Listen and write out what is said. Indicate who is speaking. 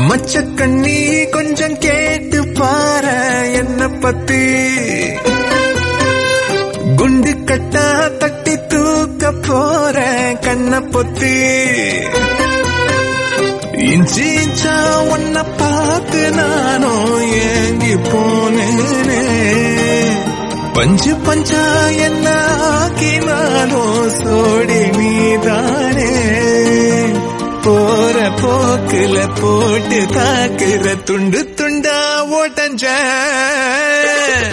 Speaker 1: மச்சக்கண்ணி கொஞ்சம் கேட்டு பாரு என்ன பத்தி, குண்டு கட்டா தட்டி தூக்க போற கண்ண பொத்தி, இஞ்சி இஞ்சா உன்ன பார்த்து நானும் ஏங்கி போனேனே, பஞ்சு பஞ்சா என்ன ஆக்கினாலும் சோடி நீதானே, போற போக்குல போட்டு தாக்குற துண்டு துண்டா ஓட்டஞ்ச